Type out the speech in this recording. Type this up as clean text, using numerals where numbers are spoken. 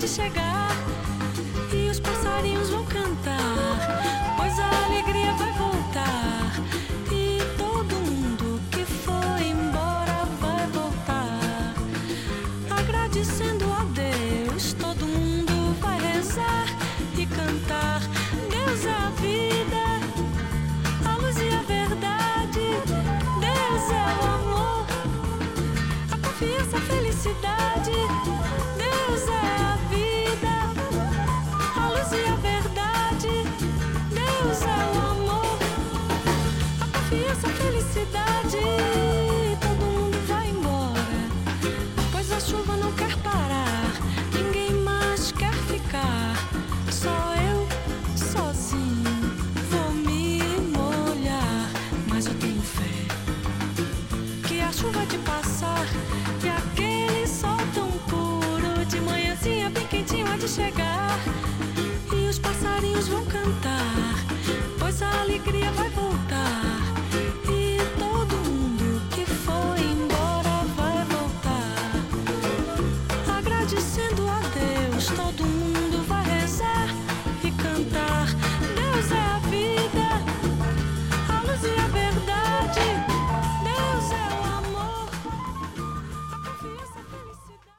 de chegar e os passarinhos vão cantar, pois a alegria vai voltar e todo mundo que foi embora vai voltar. Agradecendo a Deus, todo mundo vai rezar e cantar. Deus é a vida, a luz e a verdade. Deus é o amor, a confiança, a felicidade. Deus é a vida, a luz e a verdade. Deus é o amor, a confiança, a felicidade. Todo mundo vai embora, pois a chuva não quer parar. Ninguém mais quer ficar, só eu sozinho vou me molhar. Mas eu tenho fé que a chuva de passar e aquele sol tão puro de manhãzinha bem quentinho há de chegar e os passarinhos vão cantar, pois a alegria vai